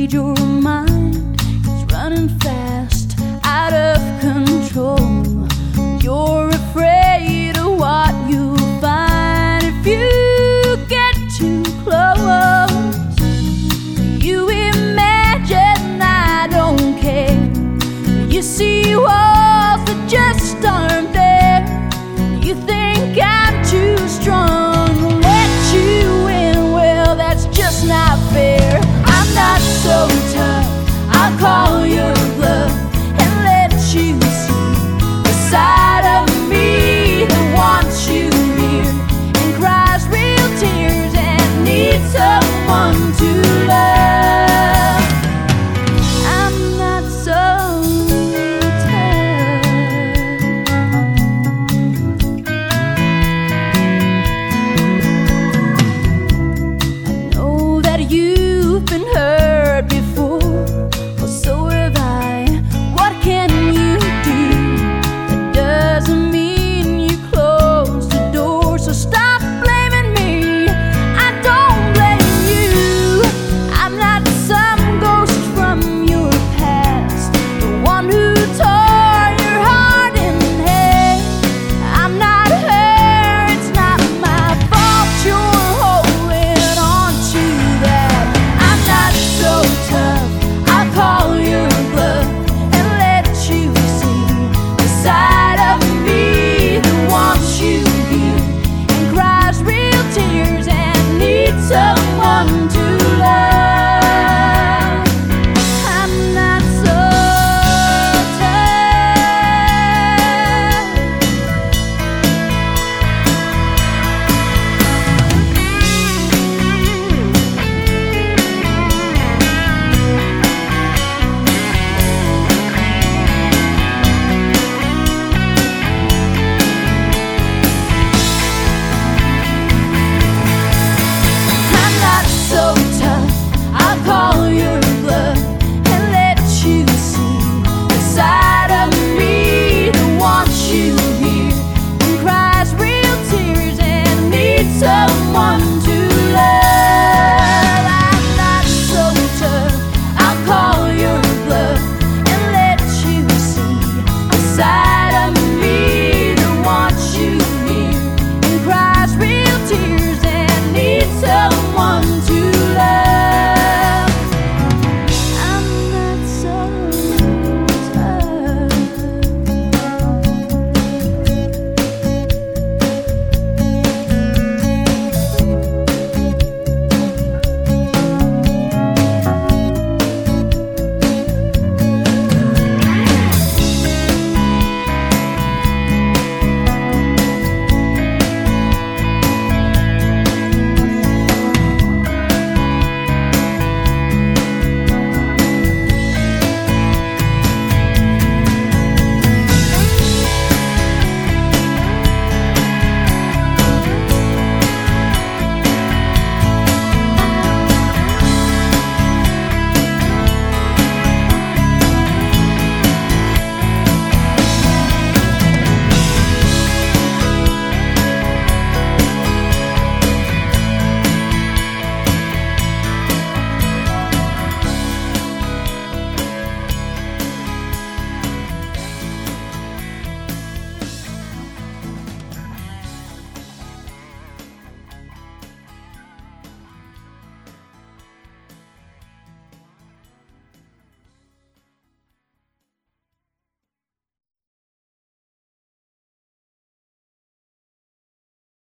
afraid your mind is running fast, out of control. You're afraid of what you'll find if you get too close. You imagine I don't care. You see walls that just aren't there. You think I'm too strong to let you in. Well, that's just not fair. I'm not so tough, I'll call your